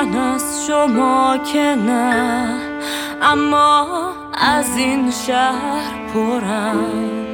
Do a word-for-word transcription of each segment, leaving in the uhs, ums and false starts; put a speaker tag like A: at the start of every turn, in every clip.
A: من از شما که نه، اما از این شهر پرم.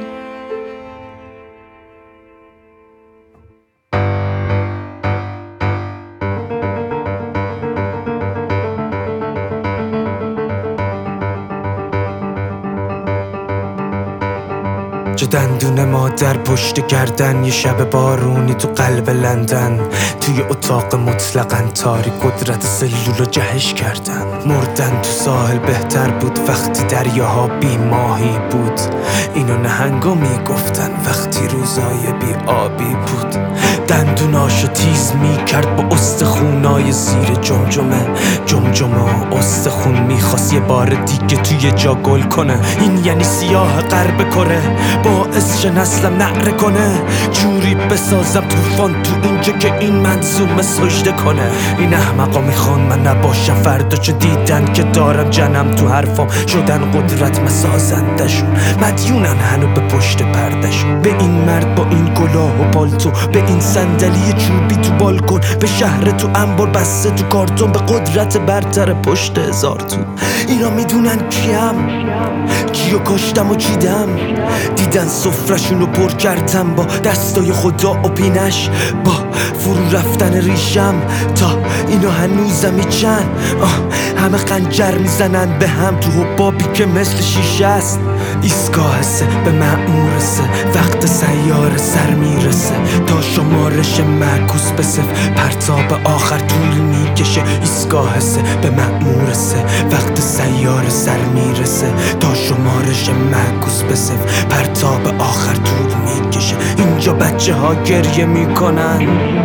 B: چه دندون مادر پشت گردن، یه شب بارونی تو قلب لندن، توی اتاق مطلقاً تاریک قدرت سلول جهش کردن. مردن تو ساحل بهتر بود وقتی دریاها بی ماهی بود، اینو نهنگا میگفتن وقتی روزای بی آبی بود. دندوناشو تیز میکرد با استخونای زیر جمجمه، جمجمه و استخون میخواست یه بار دیگه توی جا گل کنه. این یعنی سیاه غرب کره، باعث شه نسلم نعره کنه، جوری بسازم طوفان تو اینجا که این منظومه سجده کنه. این احمقا میخوان من نباشم فردا، چه دیدن که دارم جنم تو حرفام، شدن قدرت مسازندشون، مدیونن هنو به پشت پردشون. به این مرد با این کلاه و پالتو، به این صندلی چوبی تو بالکن، به شهر تو انبار بسته تو کارتون، به قدرت برتر پشت هزار تو. اینا میدونن کیم، کیو کشتم و چیدم، دیدن سفرشونو پر کردم با دستای خدا و پینش، با فرو رفتن ریشم تا اینا هنوزمی چند. همه خنجر میزنن به هم تو حبابی که مثل شیشه است. ایستگاهسه به مأمورسه، وقت سیاره سر میرسه، تا شمارش معکوس به صفر، پرتاب آخر طول میکشه. ایستگاهسه به مأمورسه، وقت سیاره سر میرسه، تا شمارش معکوس به صفر، پرتاب آخر طول میکشه. اینجا بچه ها گریه میکنن،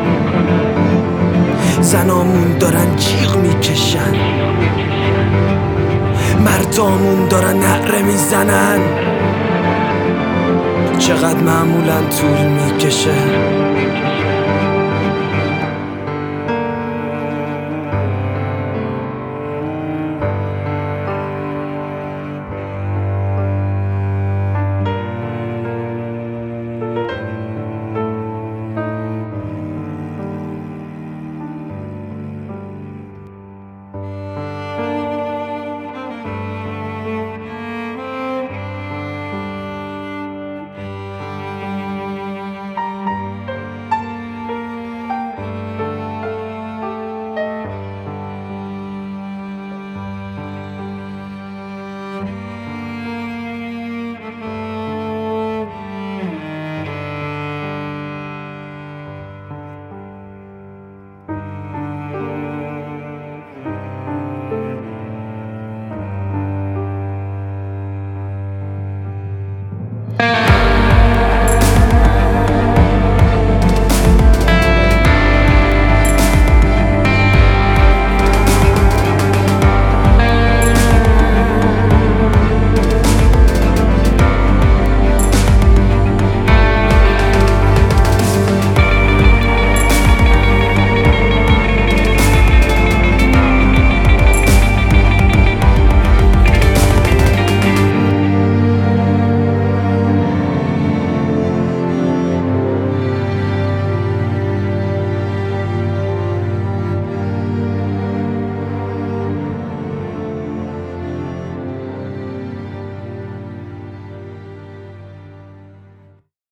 B: زنامون دارن جیغ میکشن، مردامون دارن نعره میزنن. چقدر معمولا طول میکشه